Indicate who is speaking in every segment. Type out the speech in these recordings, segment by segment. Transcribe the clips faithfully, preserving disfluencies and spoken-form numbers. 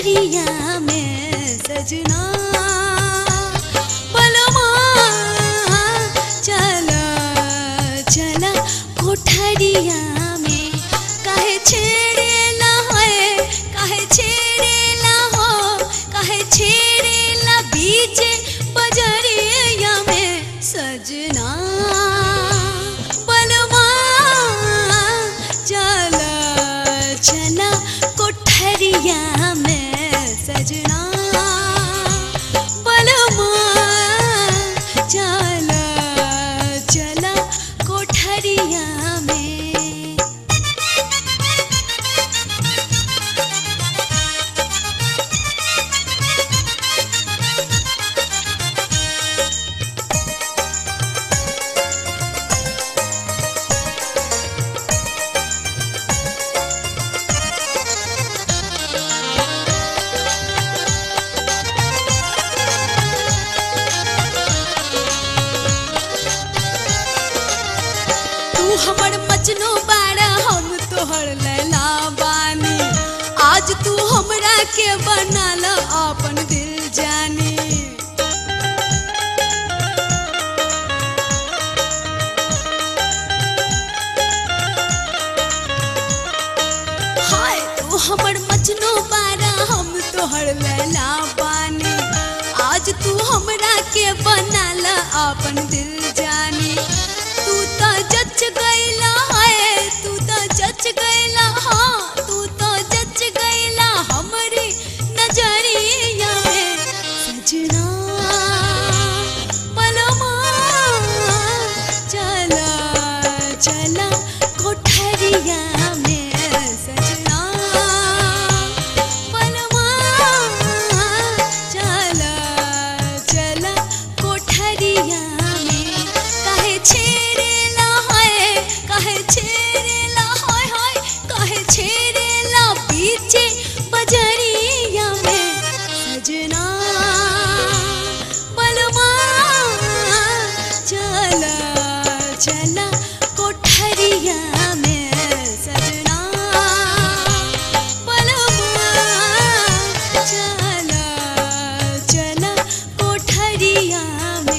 Speaker 1: कोठरिया में सजना बलमा चला चला कोठरिया में काहे छेड़ेला है काहे छेड़ेला हो काहे छेड़ेला बीच बजरिया में सजना बलमा चला चला कोठरिया में सजना बलमा चला चला कोठरिया में। तू हमर मजनू बाड़ा हम तोहर लैला बानी आज तू हमरा के बनाल अपन दिल जानी हाय तू हमर मजनू बाड़ा हम तोहर लैला बानी आज तू हमरा के बनाल अपन दिल जानी तू तो जच गईला है तू तो जच गईला हाँ तू तो जच गईला हमरी नजरिया में सजना बलमा चला चला कोठरिया में सजना बलमा चला चला कोठरिया में काहे छेड़ेला है काहे छेड़ेला हाय हाय काहे छेड़ेला बीचे बजरिया में सजना बलमा चला चला कोठरिया में सजना बलमा चला चला कोठरिया में।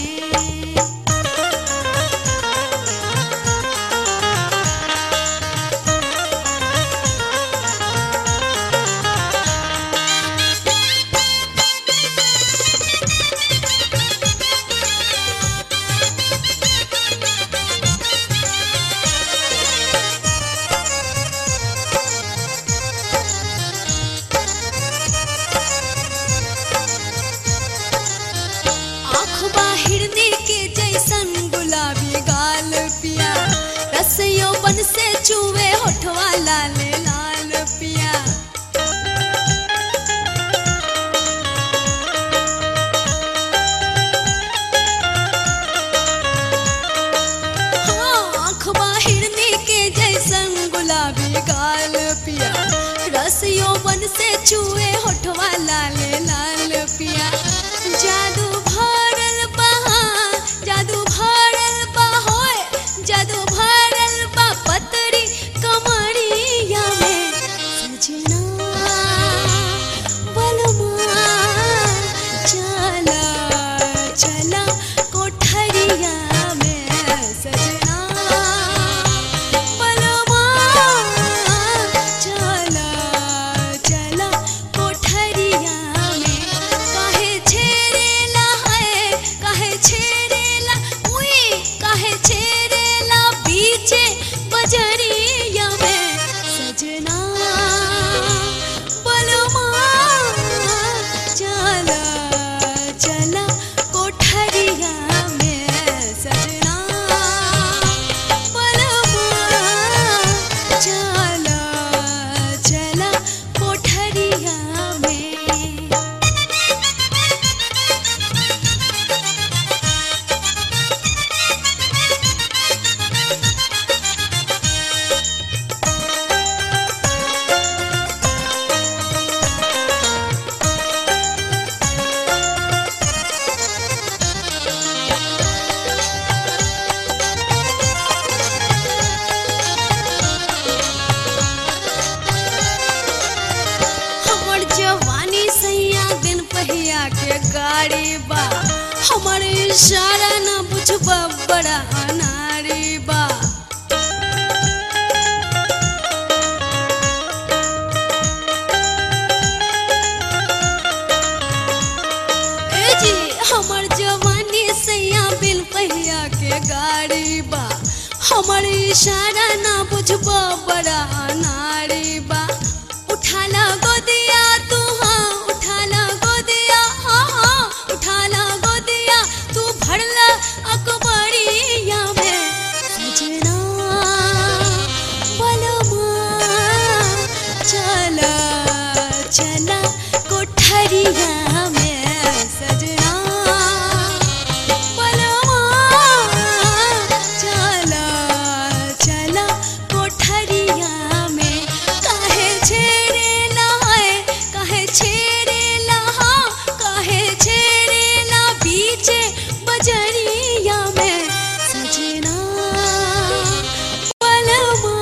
Speaker 1: हिरनी के जैसन गुलाबी गाल पिया रसियो बन से चुवे होठवा लाल लाल पिया हाँ आँखवा हिरनी के जैसन गुलाबी गाल पिया रसियो बन से चुवे होठवा लाल लाल पिया जादू भरल बहा जादू भरल बा होय जादू भरल बा पतरी कमरिया में सजना बलमा चला चला कोठरिया में सजना बलमा चला चला कोठरिया में काहे छेड़ेला है काहे छेड़ेला उई काहे छेड़ेला इशारा ना बुझबा बड़ा अनारी बा। ए जी हमर जवानी सैया बिल पहिया के गाड़ी बा। हमर इशारा ना बुझबा बड़ा अनारी बा। उठाला गोदिया तू हाँ उठाला गोदिया हाँ हाँ उठाला गोदिया तू भरला अकबरिया में सजना बलमा चला चला कोठरिया में सजना बलमा चला चला कोठरिया में काहे छेड़े लाए काहे छेड़े लहा काहे छेड़े ला बीचे बजरिया में सजना बलमा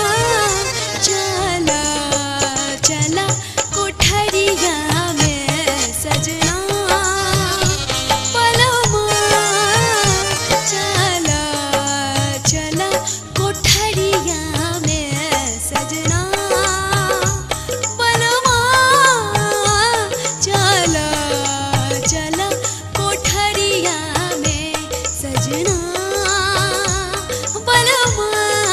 Speaker 1: चला चला कोठरिया में सजना बलमा चला चला कोठरिया में सजना बलमा चला चला कोठरिया में सजना बलमा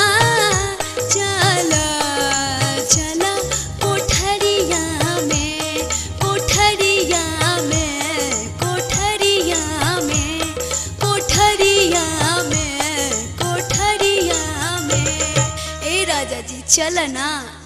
Speaker 1: चला चला कोठरिया में कोठरिया में कोठरिया में कोठरिया में कोठरिया में। ए राजा जी चल ना।